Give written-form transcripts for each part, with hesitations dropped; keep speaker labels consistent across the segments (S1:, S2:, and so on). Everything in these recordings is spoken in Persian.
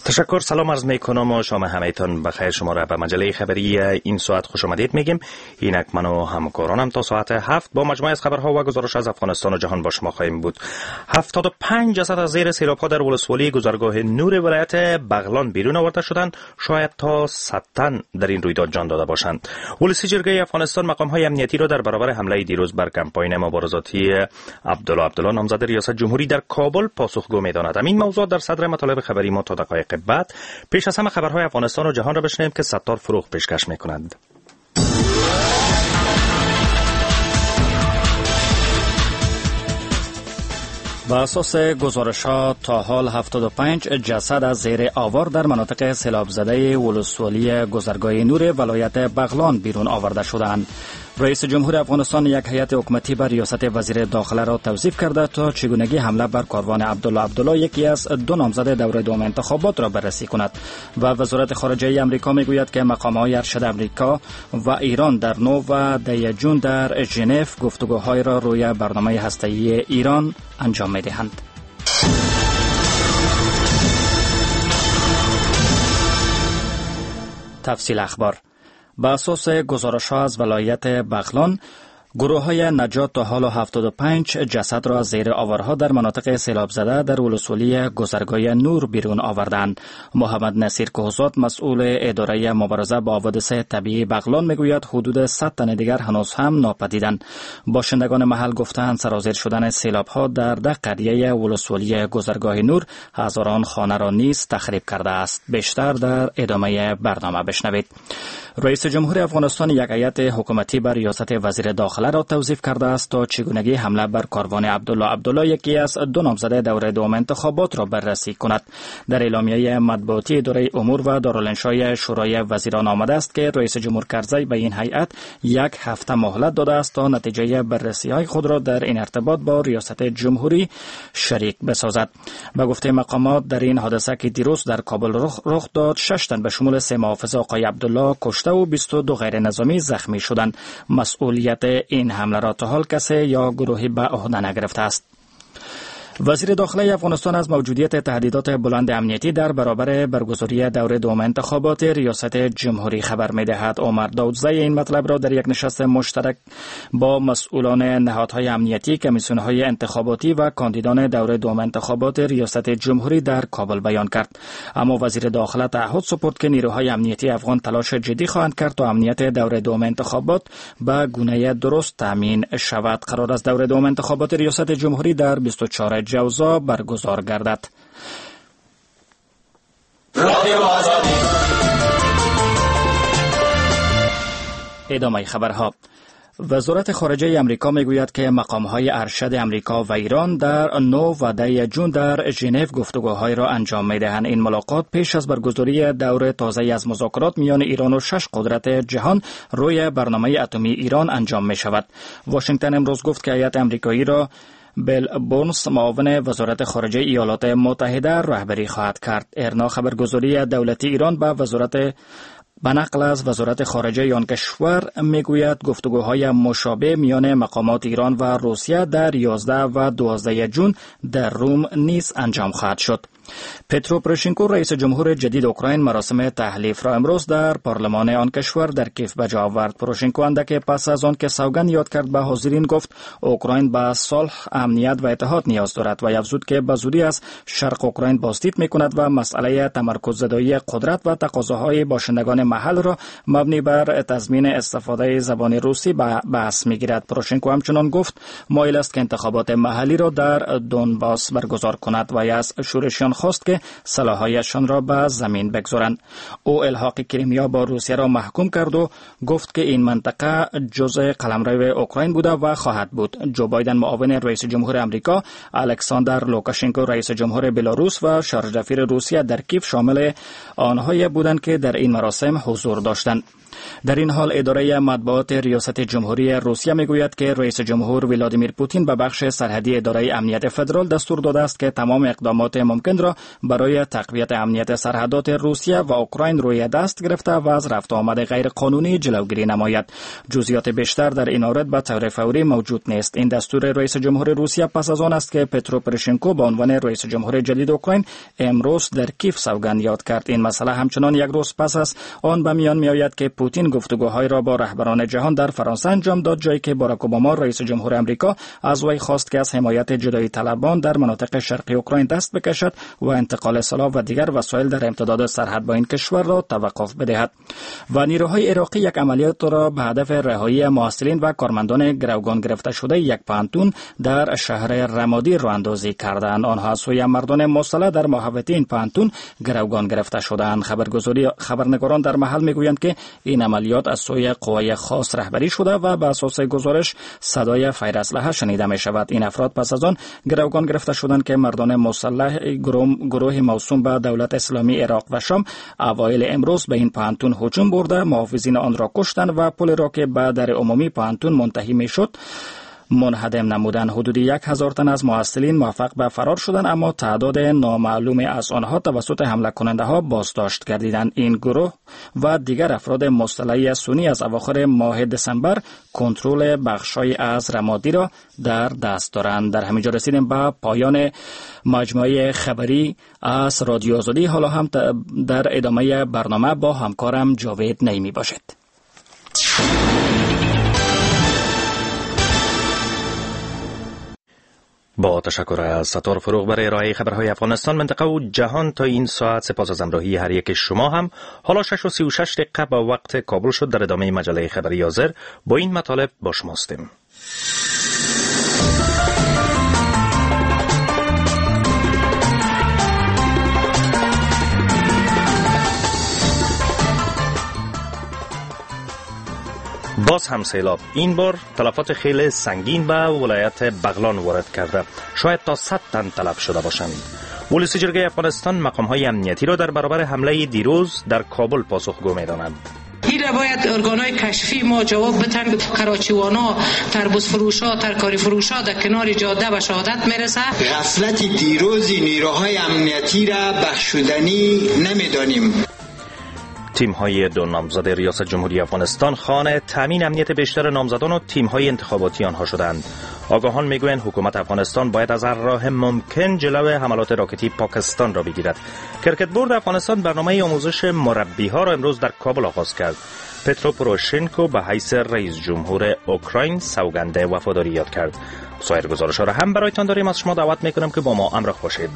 S1: تشکر. سلام عرض میکنم و شما همه‌تان بخیر. شما را به مجله خبری این ساعت خوش آمدید میگیم. اینک من و همکارانم تا ساعت 7 با مجموعه از خبرها و گزارش از افغانستان و جهان با شما خواهیم بود. 75 جسد از زیر سیلاب‌ها در ولسوالی گذرگاه نور ولایت بغلان بیرون آورده شدند. شاید تا 100 تن در این رویداد جان داده باشند. ولسی جرگه افغانستان مقام‌های امنیتی را در برابر حمله دیروز بر کمپاین مبارزاتی عبدالله نامزد ریاست جمهوری در کابل پاسخگو می‌داند. این موضوع در صدر مطالب خبری ما تا دقایق بعد. پیش از همه خبرهای افغانستان و جهان را بشنویم که ستار فروغ پیشکش می‌کند.
S2: بر اساس گزارش‌ها تا حال 75 جسد از زیر آوار در مناطق سیلاب زده ولسوالی گذرگاه نور ولایت بغلان بیرون آورده شدند. رئیس جمهور افغانستان یک هیئت حکومتی بر ریاست وزیر داخله را توصیف کرده تا چگونگی حمله بر کاروان عبدالله یکی از دو نامزد دور دوم انتخابات را بررسی کند و وزارت خارجه آمریکا میگوید که مقام‌های ارشد آمریکا و ایران در 9 و 10 جون در ژنو گفتگوهای را روی برنامه هسته‌ای ایران انجام می‌دهند. تفصیل اخبار. به اساس گزارش‌ها از ولایت بغلان، گروه‌های نجات تا حال 75 جسد را از زیر آوارها در مناطق سیلاب زده در ولسوالی گذرگاه نور بیرون آوردند. محمد نصیر کوهزاد مسئول اداره مبارزه با حوادث طبیعی بغلان میگوید حدود 100 تن دیگر هنوز هم ناپدیدند. باشندگان محل گفتند سرازیر شدن سیلاب‌ها در ده قریه ولسوالی گذرگاه نور هزاران خانه را نیز تخریب کرده است. بیشتر در ادامه برنامه بشنوید. رئیس جمهور افغانستان یک هیئت حکومتی بر ریاست وزیر داخله را توصیف کرده است تا چگونگی حمله بر کاروان عبدالله یکی از دو نامزد دور دوم انتخابات را بررسی کند. در اعلامیه مطبوعاتی اداره امور و دارالانشای شورای وزیران آمده است که رئیس جمهور کرزی به این هیئت 1 هفته مهلت داده است تا نتیجه بررسی‌های خود را در این ارتباط با ریاست جمهوری شریک بسازد. به گفته مقامات در این حادثه که دیروز در کابل رخ داد 6 تن به شمول 3 محافظ آقای عبدالله کشته و 22 غیر نظامی زخمی شدند. مسئولیت این حمله را تا حال کسی یا گروهی به عهده نگرفته است. وزیر داخله افغانستان از موجودیت تهدیدات بلند امنیتی در برابر برگزاری دور دوم انتخابات ریاست جمهوری خبر می‌دهد. عمر داودزی این مطلب را در یک نشست مشترک با مسئولان نهادهای امنیتی، کمیسیون‌های انتخاباتی و کاندیدان دور دوم انتخابات ریاست جمهوری در کابل بیان کرد. اما وزیر داخله تعهد سپرد که نیروهای امنیتی افغان تلاش جدی خواهند کرد تا امنیت دور دوم انتخابات به گونه درست تامین شود. قرار است دور دوم انتخابات ریاست جمهوری در 24 جوزا برگزار گردد. ادامه خبرها. وزارت خارجه آمریکا میگوید که مقام‌های ارشد آمریکا و ایران در 9 و 10 جون در ژنو گفتگوهای را انجام می‌دهند. این ملاقات پیش از برگزاری دور تازه از مذاکرات میان ایران و 6 قدرت جهان روی برنامه اتمی ایران انجام می‌شود. واشنگتن امروز گفت که هیئت آمریکایی را بیل بورنس معاون وزارت خارجه ایالات متحده رهبری خواهد کرد. ارنا خبرگزاری دولتی ایران به نقل از وزارت خارجه آن کشور میگوید گفتگوهای مشابه میان مقامات ایران و روسیه در 11 و 12 جون در روم نیز انجام خواهد شد. پترو پروشنکو رئیس جمهور جدید اوکراین مراسم تحلیف را امروز در پارلمان آن کشور در کیف به جا آورد. پروشنکو اندک پس از آن که سوگند یاد کرد به حاضرین گفت اوکراین به صلح، امنیت و اتحاد نیاز دارد و افزود که به زودی از شرق اوکراین بازدید میکند و مسئله تمرکز زدایی قدرت و تقاضاهای باشندگان محل را مبنی بر تضمین استفاده زبان روسی بحث میگیرد. پروشنکو همچنان گفت مایل است که انتخابات محلی را در دونباس برگزار کند و از شورشیان خواست که سلاح‌هایشان را به زمین بگذارند. او الحاق کریمیا با روسیه را محکوم کرد و گفت که این منطقه جزء قلمرو اوکراین بوده و خواهد بود. جو بایدن معاون رئیس جمهور آمریکا، الکساندر لوکاشنکو رئیس جمهور بلاروس و شارژ دفیر روسیه در کیف شامل آنهایی بودند که در این مراسم حضور داشتند. در این حال اداره مطبوعات ریاست جمهوری روسیه میگوید که رئیس جمهور ولادیمیر پوتین به بخش سرحدی اداره امنیت فدرال دستور داده است که تمام اقدامات ممکن را برای تقویت امنیت سرحدات روسیه و اوکراین روی دست گرفته و از رفت آمد غیر قانونی جلوگیری نماید. جزئیات بیشتر در این مورد به طور فوری موجود نیست. این دستور رئیس جمهور روسیه پس از آن است که پترو پروشنکو به عنوان رئیس جمهور جدید اوکراین امروز در کیف سوگند یاد کرد. این مسئله همچنان یک روز پس از آن به میان میآید که پوتین گفتگوهای را با رهبران جهان در فرانسه انجام داد، جایی که باراک اوباما رئیس جمهور آمریکا از وی خواست که از حمایت جدایی طلبان در مناطق شرقی اوکراین دست بکشد و انتقال سلاح و دیگر وسایل در امتداد سرحد با این کشور را توقف بدهد. و نیروهای عراقی یک عملیات را به هدف رهایی محصلین و کارمندان گروگان گرفته شده یک پانتون در شهر رمادی راه اندازی کردند. آنها از سوی مردان مسلح در محوطه این پانتون گروگان گرفته شدند. خبرنگاران در محل میگویند که این عملیات از سوی قوای خاص رهبری شده و به اساس گزارش صدای فیر اسلحه شنیده می شود. این افراد پس از آن گروگان گرفته شدند که مردان مسلح گروه موسوم به دولت اسلامی عراق و شام اوایل امروز به این پانتون هجوم برده محافظین آن را کشتند و پل را که به در عمومی پانتون منتهی می شد منهدم نمودن. حدود 1000 تن از محصلین موفق به فرار شدند، اما تعداد نامعلوم از آنها توسط حمله کننده ها بازداشت گردیدند. این گروه و دیگر افراد مسلح سنی از اواخر ماه دسامبر کنترل بخشای از رمادی را در دست دارند. در همینجا رسیدیم به پایان مجموعه خبری از رادیو آزادی. حالا هم در ادامه برنامه با همکارم جاوید نعیمی باشد.
S1: با تشکر از ستار فروغ برای ارائه خبرهای افغانستان، منطقه و جهان تا این ساعت. سپاس از همراهی هر یک شما هم. حالا 6:36 دقیقه به وقت کابل شد. در ادامه مجله خبری حاضر با این مطالب با شما هستیم. باز هم سیلاب، این بار تلفات خیلی سنگین به ولایت بغلان وارد کرده. شاید تا 100 تن تلف شده باشند. ولسی جرگه افغانستان مقام‌های امنیتی را در برابر حمله دیروز در کابل پاسخگو می‌داند.
S3: این را باید ارگان‌های کشفی ما جواب بدن. کراچیوانا، تربوز فروشا، ترکاری فروشا در کنار جاده به شهادت میرسه.
S4: غفلت دیروز نیروهای امنیتی را بخشودنی نمی‌دانیم.
S1: تیم‌های دو نامزد ریاست جمهوری افغانستان خانه تامین امنیت بیشتر نامزدان و تیم‌های انتخاباتی آنها شدند. آگاهان میگویند حکومت افغانستان باید از هر راه ممکن جلوی حملات راکتی پاکستان را بگیرد. کرکت بورد افغانستان برنامه آموزش مربی‌ها را امروز در کابل آغاز کرد. پترو پروشنکو به حیث رئیس جمهور اوکراین سوگند وفاداری یاد کرد. سایر گزارش‌ها را هم برایتان داریم. از شما دعوت می‌کنم که با ما همراه باشید.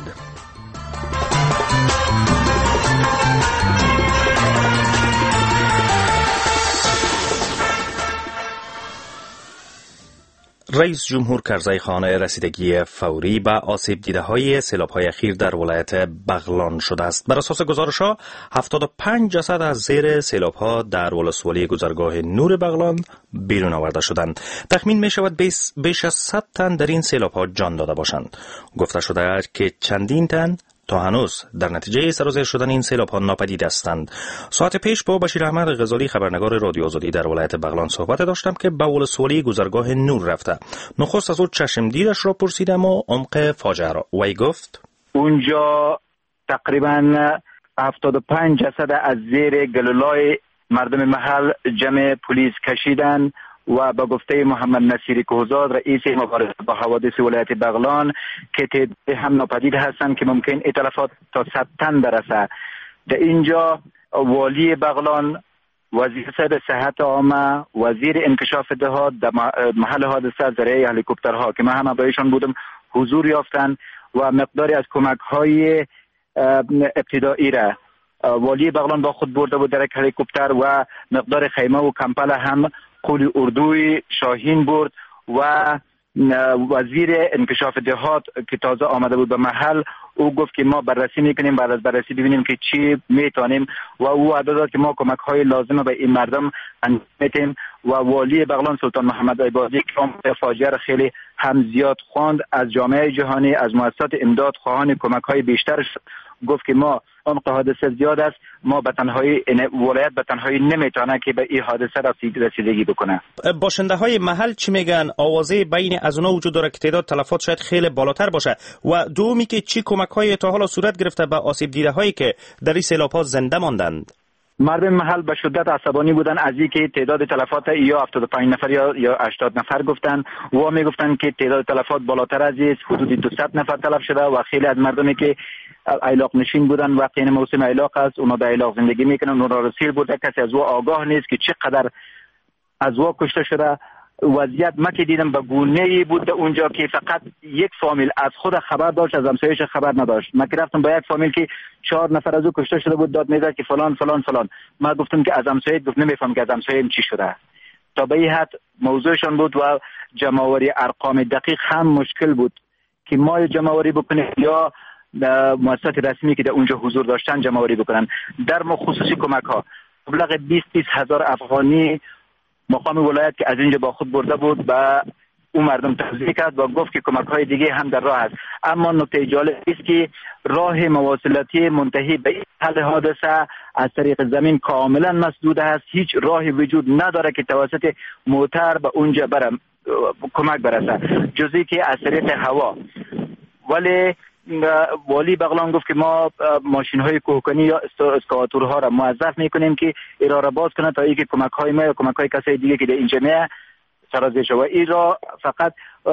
S1: رئیس جمهور کرزی خانه رسیدگی فوری به آسیب دیده های سیلاب های اخیر در ولایت بغلان شده است. بر اساس گزارش ها 75 جسد از زیر سیلاب ها در ولسوالی گذرگاه نور بغلان بیرون آورده شدند. تخمین می شود بیش از 100 تن در این سیلاب ها جان داده باشند. گفته شده که چندین تن تا هنوز در نتیجه سرازیر شدن این سیلاب ها ناپدید هستند. ساعت پیش با بشیر احمد غزالی خبرنگار رادیو آزادی در ولایت بغلان صحبت داشتم که به ولسوالی گذرگاه نور رفته. نخست از او چشم دیدش را پرسیدم و عمق فاجعه را. وی گفت
S5: اونجا تقریبا 75 جسد از زیر گلولای مردم محل جمع پلیس کشیدن و با گفته محمد نصیری کوهزاد رئیس مبارزه با حوادث ولایت بغلان که تعداد هم ناپدید هستند که ممکن اتلافات تا 100 تن برسه. در اینجا والی بغلان، وزیر صحت عامه، وزیر انکشاف دهات در محل حادثه ذریعه هلیکوپترها که من هم با ایشان بودم حضور یافتن و مقداری از کمک های ابتدایی را والی بغلان با خود برده بود در یک هلیکوپتر و مقدار خیمه و کمپل هم قول اردوی شاهین برد و وزیر انکشاف دهات که تازه آمده بود به محل او گفت که ما بررسی میکنیم، بعد از بررسی ببینیم که چی میتونیم و او وعده داد که ما کمک های لازمه به این مردم انجام میدیم و والی بغلان سلطان محمد عبادی که فاجعه را خیلی هم زیاد خواند، از جامعه جهانی، از مؤسسات امداد خواهان کمک‌های بیشتر شد. گفت که ما اون حادثه زیاد است، ما به تنهایی ولایت به تنهایی نمیتونه که به این حادثه رسیدگی بکنه.
S1: باشنده های محل چی میگن؟ آوازه بین از اونها وجود داره که تعداد تلفات شاید خیلی بالاتر باشه، و دومی که چی کمک‌های تا حالا صورت گرفته به آسیب دیده هایی که در این سیلاب‌ها زنده ماندند؟
S5: مردم محل به شدت عصبانی بودن از اینکه تعداد تلفات یا 75 نفر یا 80 نفر گفتن و میگفتن که تعداد تلفات بالاتر از این، حدود 200 نفر تلف شده و خیلی از مردمی که ایلاق نشین بودن وقتی این موسم ایلاق است، اونا در ایلاق زندگی میکنن، اونا رسیل بوده، کسی از او آگاه نیست که چقدر از او کشته شده. وضعیت ما که دیدم به گونه‌ای بود اونجا که فقط یک فامیل از خود خبر داشت، از همسایه‌اش خبر نداشت. من که رفتم با یک فامیل که 4 نفر از او کشته شده بود داد میزد که فلان فلان فلان. من گفتم که از همسایه، گفت نمیفهم که از همسایه‌ام چی شده. تا به این حد موضوعشان بود و جمع‌آوری ارقام دقیق هم مشکل بود که ما جمع‌آوری بکنیم یا مؤسسات رسمی که در اونجا حضور داشتن جمع‌آوری بکنن. در خصوصی کمک‌ها مبلغ 20 هزار افغانی مقام ولایت که از اینجا با خود برده بود و اون مردم توضیح کرد و گفت که کمک‌های دیگه هم در راه است. اما نکته جالب است که راه مواصلاتی منتهی به حل حادثه از طریق زمین کاملا مسدود است. هیچ راهی وجود نداره که توسط موتر به اونجا کمک برسه جزئی که از طریق هوا. ولی والی بغلان گفت که ما ماشین‌های کوهکنی یا اسکاواتورها را موظف می‌کنیم که ایرا را باز کنه تا اینکه کمک‌های ما یا کمک‌های کسای دیگه که در اینجا میه سرازیر شود. این را فقط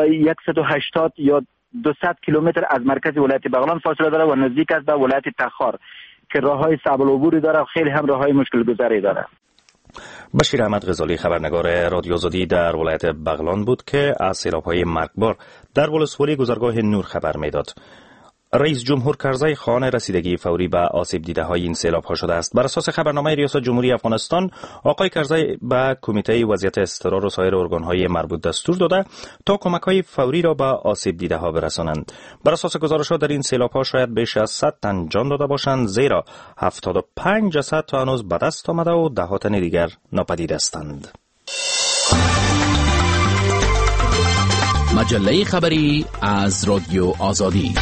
S5: 180 یا 200 کیلومتر از مرکز ولایت بغلان فاصله داره و نزدیک است به ولایت تخار که راه‌های صعب العبوری داره و خیلی هم راه‌های مشکل گذاری داره.
S1: بشیر احمد غزالی خبرنگار رادیو آزادی در ولایت بغلان بود که از سیلاب‌های مرگبار در ولسوالی گذرگاه نور خبر میداد. رئیس جمهور کرزی خواهان رسیدگی فوری به آسیب دیده های این سیلاب ها شده است. بر اساس خبرنامه ریاست جمهوری افغانستان، آقای کرزی به کمیته وضعیت اضطرار و سایر ارگان های مربوط دستور داده تا کمک های فوری را به آسیب دیده ها برسانند. بر اساس گزارش ها در این سیلاب ها شاید بیش از 100 تن جان داده باشند، زیرا 75 جسد تا هنوز به دست آمده و 10 تن دیگر ناپدید هستند.
S6: مجله خبری از رادیو آزادی.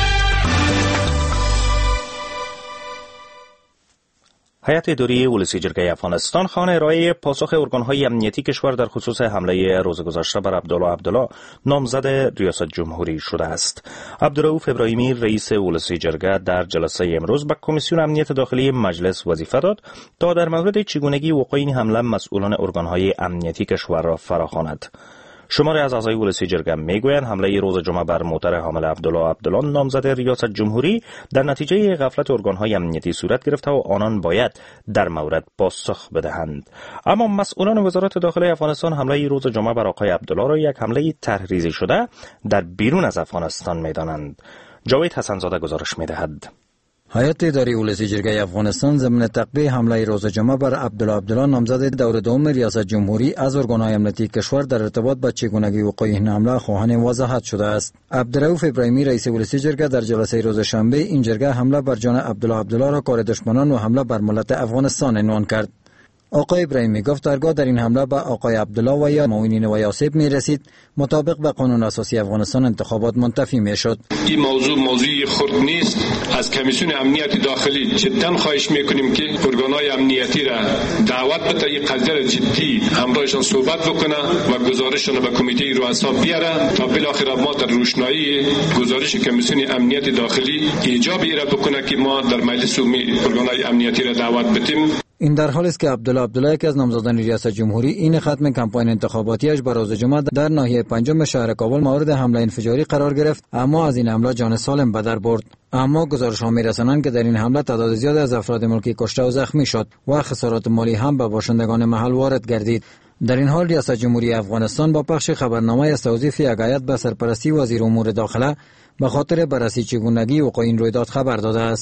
S1: هیئت اداری ولسی جرگه افغانستان خواهان ارائه پاسخ ارگان‌های امنیتی کشور در خصوص حمله روز گذشته بر عبدالله نامزد ریاست جمهوری شده است. عبدالرؤوف ابراهیمی رئیس ولسی جرگه در جلسه امروز به کمیسیون امنیت داخلی مجلس وظیفه داد تا در مورد چگونگی وقوع این حمله مسئولان ارگان‌های امنیتی کشور را فراخواند. شماری از اعضای ولسی جرگه میگویند حمله روز جمعه بر موتر حامل عبدالله نامزد ریاست جمهوری در نتیجه غفلت ارگان‌های امنیتی صورت گرفته و آنان باید در مورد پاسخ بدهند. اما مسئولان وزارت داخلی افغانستان حمله روز جمعه بر آقای عبدالله را یک حمله تحریزی شده در بیرون از افغانستان می‌دانند. جاوید حسنزاده گزارش می‌دهد.
S7: هیئت اداری ولسی جرگه افغانستان ضمن تقبیه حمله روز جمعه بر عبدالله نامزد دور دوم ریاست جمهوری از ارگان‌های امنیتی کشور در ارتباط با چگونگی وقوع این حمله خواهان وضاحت شده است. عبدالرؤوف ابراهیمی رئیس ولسی جرگه در جلسه روز شنبه این جرگه حمله بر جان عبدالله را کار دشمنان و حمله بر ملت افغانستان عنوان کرد. آقای ابراهیمی گفت هرگاه در این حمله به آقای عبدالله و یا معاونین وی آسیب می رسید مطابق به قانون اساسی افغانستان انتخابات منتفی می شد.
S8: این موضوع خرد نیست. از کمیسیون امنیت داخلی جدا خواهش می کنیم که ارگان‌های امنیتی را دعوت بده این قضیه را جدی همراهشان صحبت بکنه و گزارششان به کمیته رؤسا بیاره تا بالاخره ما در روشنایی گزارش کمیسیون امنیت داخلی ایجابی را بکنه که ما در مجلس عمومی ارگان‌های امنیتی را دعوت بدیم.
S7: این در حالی است که عبدالله یکی از نامزدان ریاست جمهوری این ختم کمپاین انتخاباتیش بر روز جمعه در ناحیه پنجم شهر کابل مورد حمله انفجاری قرار گرفت، اما از این حمله جان سالم به در برد. اما گزارش‌ها می‌رسانند که در این حمله تعداد زیادی از افراد ملکی کشته و زخمی شد و خسارات مالی هم به باشندگان محل وارد گردید. در این حال ریاست جمهوری افغانستان با پخش خبرنامه از توظیف یک هیئت به سرپرستی وزیر امور داخله به خاطر بررسی چگونگی وقوع این رویداد خبر داده است.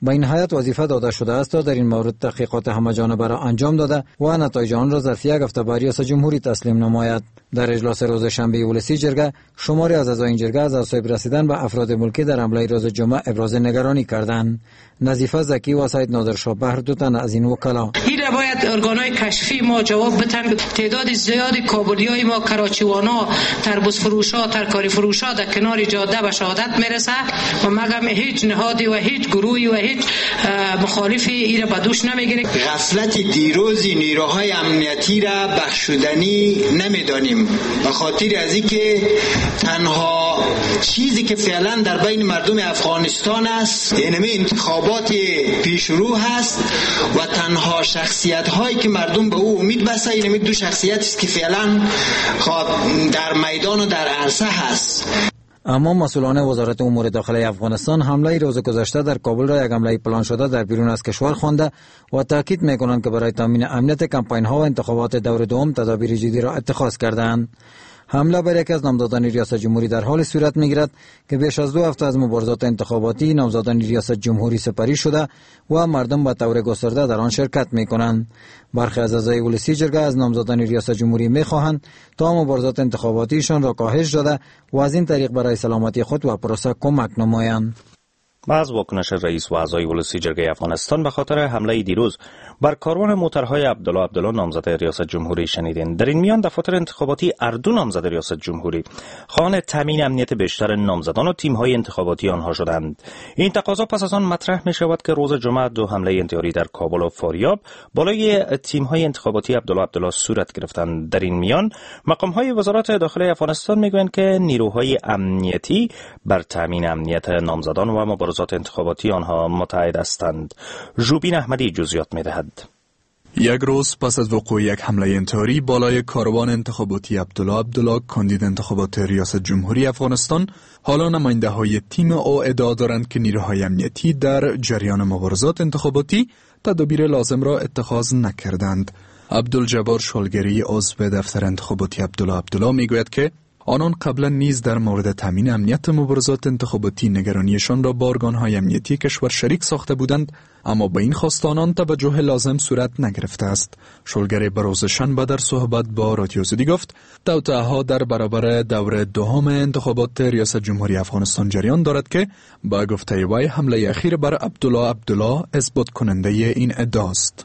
S7: به این هیئت وظیفه داده شده است تا در این مورد تحقیقات همه‌جانبه را انجام داده و نتایج آن را ظرف یک هفته به ریاست جمهوری تسلیم نماید. در اجلاس روز شنبه ولسی جرگه شماری از اعضای این جرگه از آسیب رسیدن به افراد ملکی در حمله روز جمعه ابراز نگرانی کردند. نظیفه زکی و سید نادرشاه بهر دو تن از این وکلا
S3: این را باید ارگانهای کشفی ما جواب بدن. تعداد زیادی کابلیای ما کراچیوانا، تربوز فروشا، ترکاری فروشا در کنار جاده به شهادت میرسه و مگم هیچ نهادی و هیچ گروهی و هیچ مخالفی این را به دوش نمیگیره.
S4: غفلت دیروز نیروهای امنیتی را بخشودنی نمیدانیم به خاطر از اینکه تنها چیزی که فعلا در بین مردم افغانستان است یعنی انتخابات پیش رو هست و تنها شخصیت هایی که مردم به او امید بسته یعنی دو شخصیت است که فعلا در میدان و در عرصه هست.
S7: اما مسئولان وزارت امور داخلی افغانستان حمله روز گذشته در کابل را یک حمله پلان شده در بیرون از کشور خوانده و تاکید می‌کنند که برای تامین امنیت کمپاین ها و انتخابات دور دوم تدابیر جدی را اتخاذ کردند. حمله بر یکی از نامزدان ریاست جمهوری در حال صورت می‌گیرد که بیش از 2 هفته از مبارزات انتخاباتی نامزدان ریاست جمهوری سپری شده و مردم به طور گسترده در آن شرکت می‌کنند. برخی از اعضای ولسی جرگه از نامزدان ریاست جمهوری می‌خواهند تا مبارزات انتخاباتیشان را کاهش داده و از این طریق برای سلامتی خود و پروسه کمک نمایند.
S1: از واکنش رئیس و اعضای ولسی جرگه افغانستان به خاطر حمله دیروز بر کاروان موترهای عبدالله نامزد ریاست جمهوری شنیدین. در این میان دفاتر انتخاباتی اردو نامزد ریاست جمهوری خواهان تامین امنیت بیشتر نامزدان و تیم‌های انتخاباتی آنها شدند. این تقاضا پس از آن مطرح می شود که روز جمعه 2 حمله انتحاری در کابل و فاریاب بالای تیم‌های انتخاباتی عبدالله صورت گرفتند. در این میان مقام‌های وزارت داخلی افغانستان میگویند که نیروهای امنیتی بر تامین امنیت نامزدان و مبارزات انتخاباتی آنها متعهد هستند. ژوبین احمدی جزئیات می‌دهد.
S9: یک روز پس از وقوع یک حمله انتحاری بالای کاروان انتخاباتی عبدالله کاندید انتخابات ریاست جمهوری افغانستان، حالا نماینده های تیم او ادعا دارند که نیروهای امنیتی در جریان مبارزات انتخاباتی تدابیر لازم را اتخاذ نکردند. عبدالجبار شالگری عضو دفتر انتخاباتی عبدالله میگوید که آنان قبلا نیز در مورد تامین امنیت مبارزات انتخاباتی نگرانیشان را با ارگان‌های امنیتی کشور شریک ساخته بودند، اما به این خواست آنان توجه لازم صورت نگرفته است. شلگری به روز شنبه در صحبت با رادیو آزادی گفت توطئه‌ها در برابر دور دوم انتخابات ریاست جمهوری افغانستان جریان دارد که با گفته وی حمله اخیر بر عبدالله اثبات کننده این ادعاست.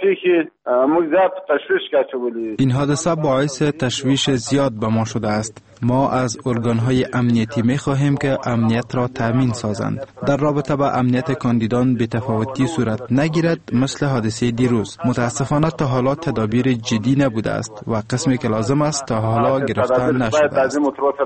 S10: این حادثه باعث تشویش زیاد به ما شده است. ما از ارگان‌های امنیتی می‌خواهیم که امنیت را تامین سازند. در رابطه با امنیت کاندیدان بی‌تفاوتی صورت نگیرد مثل حادثه دیروز. متاسفانه تا حالا تدابیر جدی نبوده است و قسمی که لازم است تا حالا گرفته نشده است.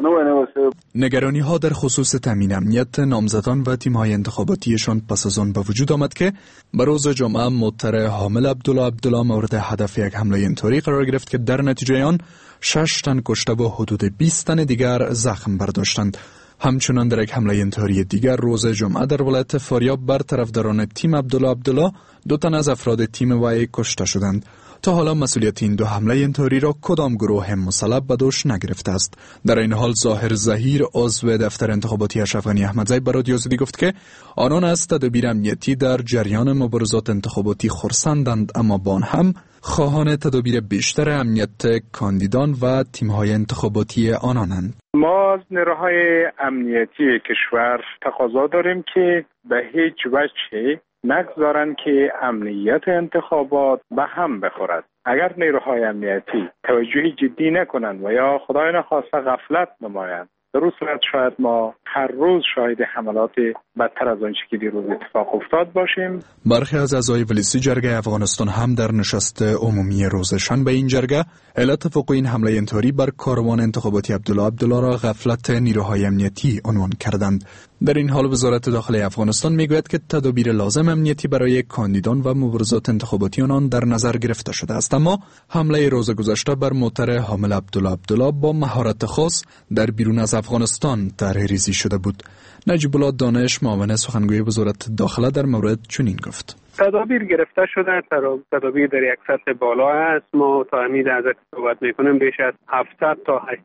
S9: نگرانی‌ها در خصوص تامین امنیت نامزدان و تیم‌های انتخاباتیشان پس از آن به وجود آمد که به روز جمعه موتر حامل عبدالله مورد هدف یک حمله انتحاری قرار گرفت که در نتیجه آن 6 تن کشته و حدود 20 تن دیگر زخم برداشتند. همچنان در یک حمله انتحاری دیگر روز جمعه در ولایت فاریاب بر طرفداران تیم عبدالله 2 تن از افراد تیم وی کشته شدند. تا حالا مسئولیت این 2 حمله انتحاری را کدام گروه مسلح به دوش نگرفته است. در این حال ظاهر ظهیر عضو دفتر انتخاباتی اشرف غنی احمدزی به رادیو آزادی گفت که آنان از تدابیر امنیتی در جریان مبارزات انتخاباتی خرسندند، اما با آن هم خواهان تدابیر بیشتر امنیت کاندیدان و تیم‌های انتخاباتی آنانند.
S11: ما از نیروهای امنیتی کشور تقاضا داریم که به هیچ وجه نگذارند که امنیت انتخابات به هم بخورد. اگر نیروهای امنیتی توجه جدی نکنند و یا خدای نخواسته غفلت نمایند، در اون صورت شاید ما هر روز شاهد حملات بدتر از آنچه که دیروز اتفاق افتاد باشیم.
S9: برخی از اعضای ولسی جرگه افغانستان هم در نشست عمومی روز شنبه این جرگه علت وقوع این حمله انتحاری بر کاروان انتخاباتی عبدالله را غفلت نیروهای امنیتی عنوان کردند. در این حال وزارت داخلی افغانستان میگوید که تدابیر لازم امنیتی برای کاندیدان و مبارزات انتخاباتی آنان در نظر گرفته شده است، اما حمله روز گذشته بر موتر حامل عبدالله با مهارت خاص در بیرون از افغانستان طرح‌ریزی شده بود. نجیب الله دانش معاون سخنگوی وزارت داخله در مورد چنین گفت:
S12: تدابیر گرفته شده، تدابیر در یک سطح بالا است. ما تا امید ازش صحبت میکنیم بیش از 700 تا 800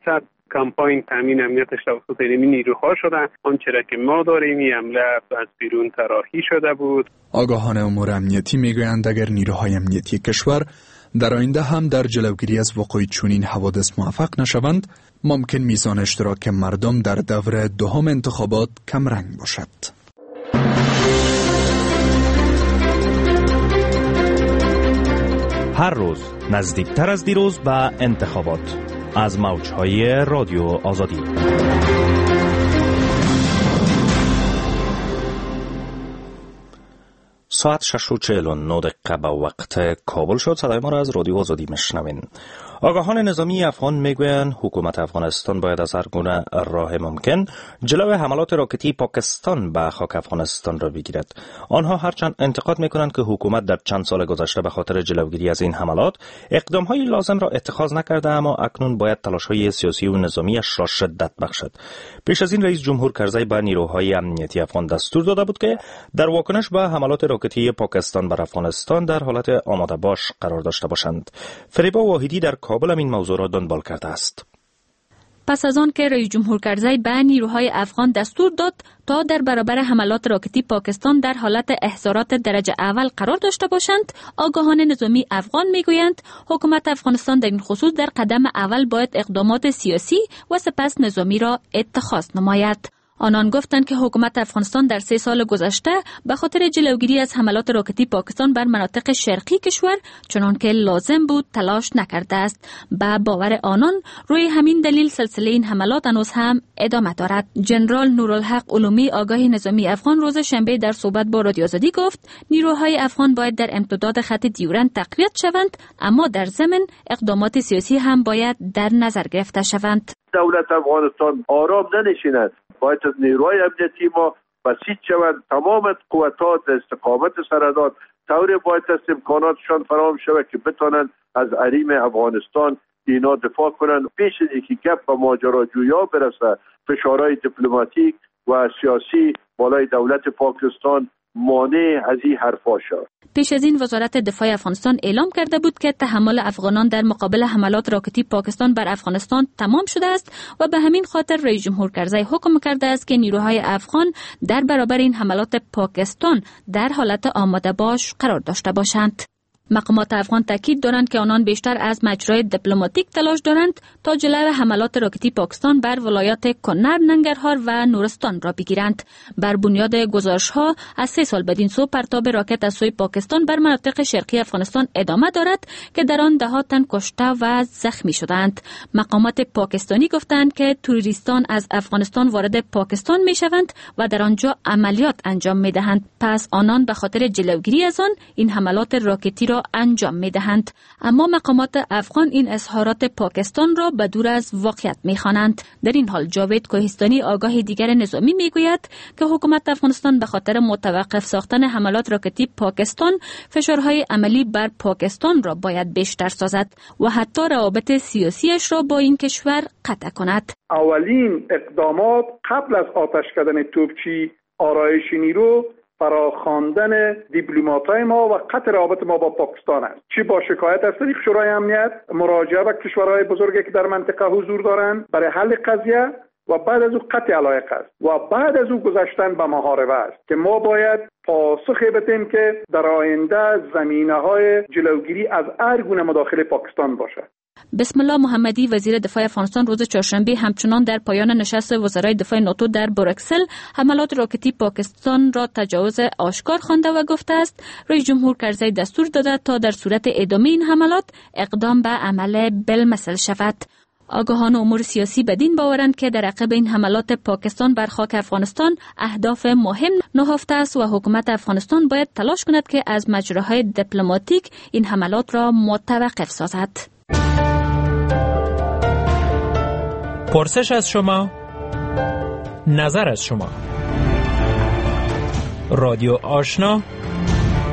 S12: کمپاین تامین امنیتش توسط این نیروها شده. آنچه را که ما داریم این حمله از بیرون طراحی شده بود.
S9: آگاهان امور امنیتی میگویند اگر نیروهای امنیتی کشور در آینده هم در جلوگیری از وقوع چنین حوادث موفق نشوند، ممکن میزان اشتراک مردم در دور دوم انتخابات کم رنگ باشد.
S1: هر روز نزدیکتر از دیروز به انتخابات از موجهای رادیو آزادی. ساعت 6:49 به وقت کابل شد. صدای ما را از رادیو آزادی میشنوین. آگاهان نظامی افغان میگویند حکومت افغانستان باید از هر گونه راه ممکن جلوی حملات راکتی پاکستان به خاک افغانستان را بگیرد. آنها هرچند انتقاد میکنند که حکومت در چند سال گذشته به خاطر جلوگیری از این حملات اقدامهای لازم را اتخاذ نکرده، اما اکنون باید تلاش‌های سیاسی و نظامیش را شدت بخشد. پیش از این رئیس جمهور کرزی به نیروهای امنیتی افغان دستور داده بود که در واکنش به حملات راکتی پاکستان بر افغانستان در حالت آماده باش قرار داشته باشند. فریبا واحدی در کابل این موضوع را دنبال کرده است.
S13: پس از آن که رئیس جمهور کرزی به نیروهای افغان دستور داد تا در برابر حملات راکتی پاکستان در حالت احضارات درجه اول قرار داشته باشند، آگاهان نظامی افغان میگویند حکومت افغانستان در این خصوص در قدم اول باید اقدامات سیاسی و سپس نظامی را اتخاذ نماید. آنان گفتند که حکومت افغانستان در 3 سال گذشته به خاطر جلوگیری از حملات راکتی پاکستان بر مناطق شرقی کشور چنان که لازم بود تلاش نکرده است. به باور آنان روی همین دلیل سلسله این حملات هنوز هم ادامه دارد. جنرال نورالحق علومی آگاه نظامی افغان روز شنبه در صحبت با رادیو آزادی گفت نیروهای افغان باید در امتداد خط دیورند تقویت شوند، اما در ضمن اقدامات سیاسی هم باید در نظر گرفته شوند.
S14: دولت افغانستان آرام ننشیند، باید از نیروهای امنیتی ما بسیج شوند، تمام قوت‌ها در استقامت سرداد طوری باید از امکاناتشان فراهم شود که بتوانند از حریم افغانستان اینا دفاع کنند. پیش از اینکه گپ به ماجراجویی برسه، فشارهای دیپلماتیک و سیاسی بالای دولت پاکستان مانع از این حرفا شد.
S13: پیش از این وزارت دفاع افغانستان اعلام کرده بود که تحمل افغانان در مقابل حملات راکتی پاکستان بر افغانستان تمام شده است و به همین خاطر رئیس جمهور کرزی حکم کرده است که نیروهای افغان در برابر این حملات پاکستان در حالت آماده باش قرار داشته باشند. مقامات افغان تاکید دارند که آنان بیشتر از مجرای دیپلماتیک تلاش دارند تا جلوی حملات راکتی پاکستان بر ولایات کنر، ننگرهار و نورستان را بگیرند. بر بنیاد گزارش‌ها از 3 سال بدین سو پرتاب راکت از سوی پاکستان بر مناطق شرقی افغانستان ادامه دارد که در آن ده‌ها تن کشته و زخمی شدند. مقامات پاکستانی گفتند که توریستان از افغانستان وارد پاکستان می‌شوند و در آنجا عملیات انجام می‌دهند. پس آنان به خاطر جلوگیری از آن این حملات راکتی را انجام می‌دهند. اما مقامات افغان این اظهارات پاکستان را به دور از واقعیت می‌خوانند. در این حال جاوید کوهستانی آگاه دیگر نظامی میگوید که حکومت افغانستان به خاطر متوقف ساختن حملات راکتی پاکستان فشارهای عملی بر پاکستان را باید بیشتر سازد و حتی روابط سیاسیش را با این کشور قطع کند.
S12: اولین اقدامات قبل از آتش کردن توپچی، آرایش نیرو، فراخواندن دیپلمات‌های ما و قطع روابط ما با پاکستان است. چی با شکایت از طریق شورای امنیت، مراجعه به کشورهای بزرگی که در منطقه حضور دارند برای حل قضیه و بعد از او قطع علایق است و بعد از او گذشتن به محاربه است که ما باید پاسخی بدیم که در آینده زمینه‌های جلوگیری از هر گونه مداخله پاکستان باشد.
S13: بسم الله محمدی وزیر دفاع افغانستان روز چهارشنبه همچنان در پایان نشست وزرای دفاع ناتو در بروکسل حملات راکتی پاکستان را تجاوز آشکار خوانده و گفته است رئیس جمهور کرزی دستور داده تا در صورت ادامه این حملات اقدام به عمل بالمثل شود. آگاهان امور سیاسی بدین باورند که در عقب این حملات پاکستان بر خاک افغانستان اهداف مهم نهفته است و حکومت افغانستان باید تلاش کند که از مجراهای دیپلماتیک این حملات را متوقف سازد.
S15: پرسش از شما، نظر از شما. رادیو آشنا،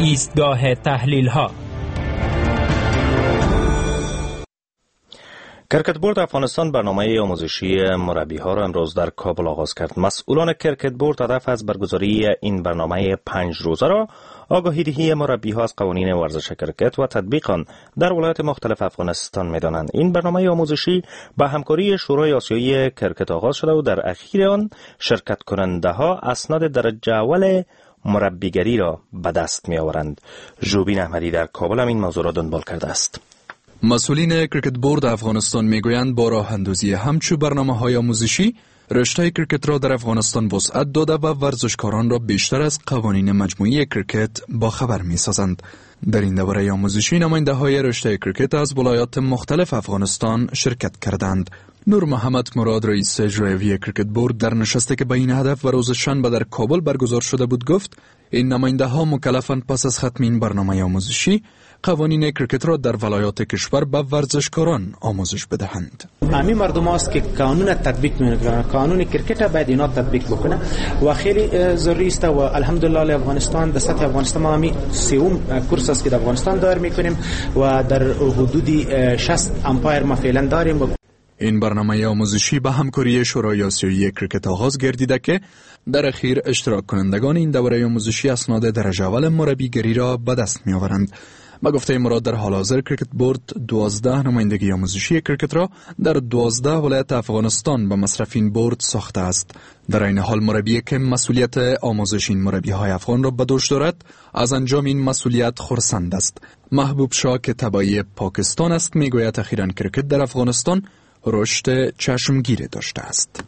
S15: ایستگاه تحلیل ها.
S1: کرکت افغانستان برنامه آموزشی مربی‌ها را امروز در کابل آغاز کرد. مسئولان کرکت هدف از برگزاری این برنامه 5 روزه را آگاهی دهی مربی‌ها از قوانین ورزش کرکت و تطبیق آن در ولایات مختلف افغانستان می‌دانند. این برنامه آموزشی با همکاری شورای آسیایی کرکت آغاز شده و در اخیر آن شرکت کننده‌ها اسناد درجه اول مربیگری را به دست می‌آورند. ژوبین احمدی در کابل این موضوع را دنبال کرده است.
S9: مسئولین کرکت بورد افغانستان میگویند با راه اندازی همچو برنامه‌های آموزشی رشته کرکت را در افغانستان وسعت داده و ورزشکاران را بیشتر از قوانین مجموعی کرکت باخبر می‌سازند. در این دوره آموزشی نماینده‌های رشته کرکت از ولایات مختلف افغانستان شرکت کردند. نور محمد مراد رئیس اجرایی کرکت بورد در نشستی که به این هدف و روز شنبه در کابل برگزار شده بود گفت این نماینده‌ها مکلفند پس از ختم این برنامه آموزشی قوانین کرکت را در ولایات کشور به ورزشکاران آموزش بدهند.
S16: همین مردم هست که قانون تطبیق میکنن، قانون کرکت باید اینا تطبیق بکنه و خیلی ضروری است و الحمدلله افغانستان در سطح افغانستان ما همین سوم کورس است که در افغانستان دایر میکنیم و در حدود 60 امپایر ما فعلا داریم.
S9: این برنامه آموزشی به همکاری شورای آسیایی کرکت آغاز گردیده که در اخیر اشتراک کنندگان این دوره آموزشی اسناد درجه اول مربیگری را به دست می‌آورند. با گفته مراد در حال حاضر کرکت بورد 12 نمایندگی آموزشی کرکت را در 12 ولایت افغانستان به مصرف این بورد ساخته است. در این حال مربی که مسئولیت آموزش این مربی‌های افغان را به دوش دارد از انجام این مسئولیت خرسند است. محبوب شاه که تبعی پاکستان است میگوید اخیراً کرکت در افغانستان رشد چشمگیر داشته است.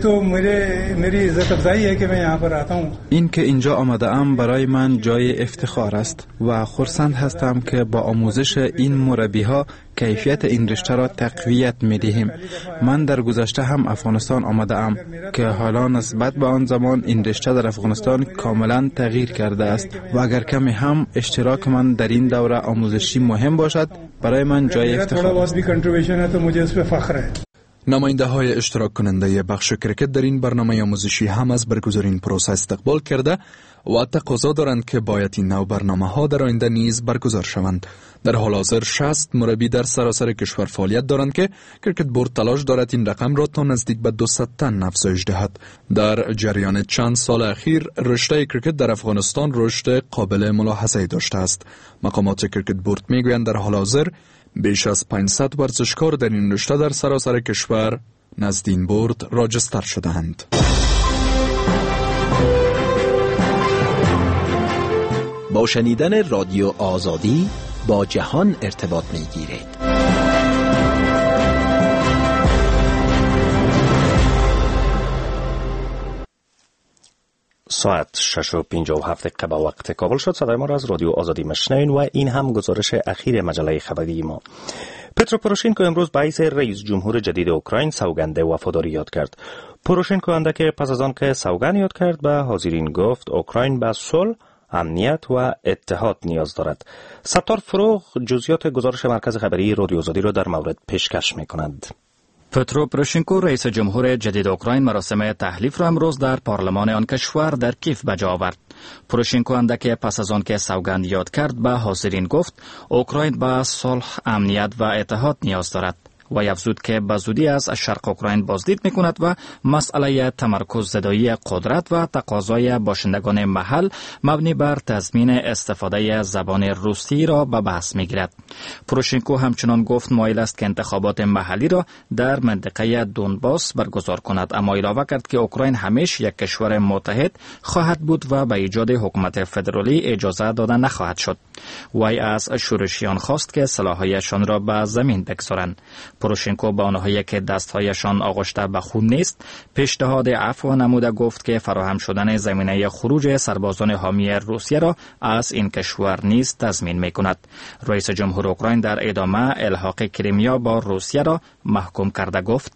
S10: این که اینجا آمده ام برای من جای افتخار است و خرسند هستم که با آموزش این مربی ها کیفیت این رشته را تقویت می دهیم. من در گذشته هم افغانستان آمده ام که حالا نسبت به آن زمان این رشته در افغانستان کاملا تغییر کرده است و اگر کمی هم اشتراک من در این دوره آموزشی مهم باشد برای من جای افتخار است.
S9: نماینده های اشتراک کننده بخش کرکت در این برنامه آموزشی هم از برگزاری این پروسه استقبال کرده و تقاضا دارند که باید این نوع برنامه ها در آینده نیز برگزار شوند. در حال حاضر 60 مربی در سراسر کشور فعالیت دارند که کرکت بورد تلاش دارد این رقم را تا نزدیک به 200 تن افزایش دهد. در جریان چند سال اخیر رشته کرکت در افغانستان رشد قابل ملاحظه داشته است. مقامات کرکت بورد میگویند در حال حاضر بیش از 500 ورزشکار در این رشته در سراسر کشور نزد این بورد راجستر شده‌اند.
S6: با شنیدن رادیو آزادی با جهان ارتباط می‌گیرید.
S1: ساعت 6:57 به وقت کابل شد. صدای ما را از رادیو آزادی میشنوین و این هم گزارش اخیر مجله خبری ما. پترو پوروشنکو امروز به حیث رئیس جمهور جدید اوکراین سوگند وفاداری یاد کرد. پوروشنکو اندکی پس از آن که سوگند یاد کرد به حاضرین گفت اوکراین به صلح، امنیت و اتحاد نیاز دارد. ستار فروغ جزئیات گزارش مرکز خبری رادیو آزادی را در مورد پیشکش می‌کند.
S2: پترو پوروشنکو رئیس جمهور جدید اوکراین مراسم تحلیف را امروز در پارلمان آن کشور در کیف به جا آورد. پوروشنکو اندکی پس از آن که سوگند یاد کرد به حاضرین گفت اوکراین به صلح، امنیت و اتحاد نیاز دارد و افزود که به زودی از شرق اوکراین بازدید میکند و مسئله تمرکز زدایی قدرت و تقاضای باشندگان محل مبنی بر تضمین استفاده زبان روسی را به بحث میگیرد. پوروشنکو همچنان گفت مایل است که انتخابات محلی را در منطقه دونباس برگزار کند، اما علاوه کرد که اوکراین همیشه یک کشور متحد خواهد بود و به ایجاد حکومت فدرالی اجازه داده نخواهد شد. وی از شورشیان خواست که سلاح‌هایشان را به زمین بگذارند. پوروشنکو با آنهایی که دستهایشان آغشته به خون نیست پیشنهاد عفو نموده گفت که فراهم شدن زمینه خروج سربازان حامی روسیه را از این کشور نیز تضمین می‌کند. رئیس جمهور اوکراین در ادامه الحاق کریمیا با روسیه را محکوم کرده گفت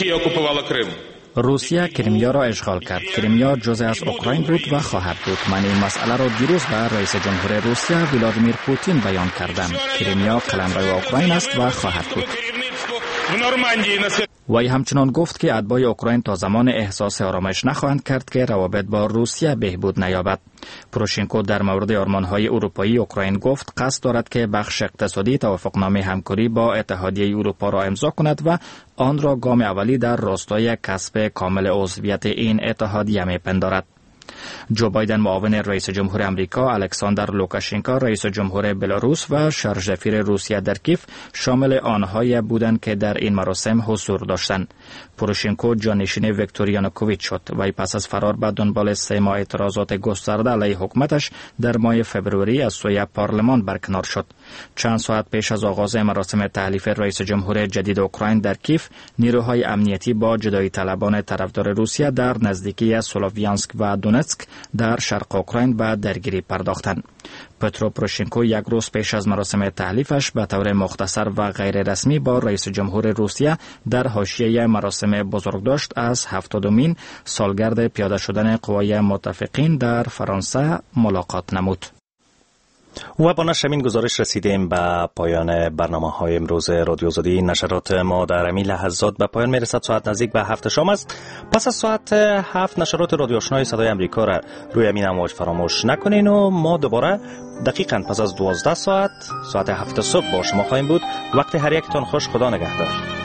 S2: روسیه کریمیا را اشغال کرد. کریمیا جزء از اوکراین بود و خواهد بود. من این مسئله را دیروز به رئیس جمهور روسیه ولادیمیر پوتین بیان کردم. کریمیا قلمرو اوکراین است و خواهد بود. وی همچنان گفت که اتباع اوکراین تا زمان احساس آرامش نخواهند کرد که روابط با روسیه بهبود نیابد. پروشنکو در مورد آرمان‌های اروپایی اوکراین گفت قصد دارد که بخش اقتصادی توافقنامه همکاری با اتحادیه اروپا را امضا کند و آن را گام اولی در راستای کسب کامل عضویت این اتحادیه می‌پندارد. جو بایدن معاون رئیس جمهور امریکا، الکساندر لوکاشنکو رئیس جمهور بلاروس و شرژسفیر روسیه در کیف شامل آنهایی بودند که در این مراسم حضور داشتند. پروشنکو جانشین ویکتور یانوکوویچ شد و پس از فرار به دنبال 3 ماه اعتراضات گسترده علیه حکومتش در ماه فوریه از سوی پارلمان برکنار شد. چند ساعت پیش از آغاز مراسم تحلیف رئیس جمهور جدید اوکراین در کیف، نیروهای امنیتی با جدایی طلبان طرفدار روسیه در نزدیکی سلوویانسک و دونتسک در شرق اوکراین به درگیری پرداختند. پترو پروشنکو یک روز پیش از مراسم تحلیفش به طور مختصر و غیر رسمی با رئیس جمهور روسیه در حاشیه مراسم بزرگداشت از 70مین سالگرد پیاده شدن قوای متفقین در فرانسه ملاقات نمود.
S1: و با نشر این گزارش رسیدیم به پایان برنامه‌های امروز رادیو آزادی. نشرات ما در همین لحظات به پایان میرسد. ساعت نزدیک به 7 شام است. پس از ساعت 7 نشرات رادیو آشنای صدای امریکا را روی همین امواج فراموش نکنین و ما دوباره دقیقاً پس از 12 ساعت 7 صبح با شما خواهیم بود. وقت هر یکتان خوش. خدا نگهدار.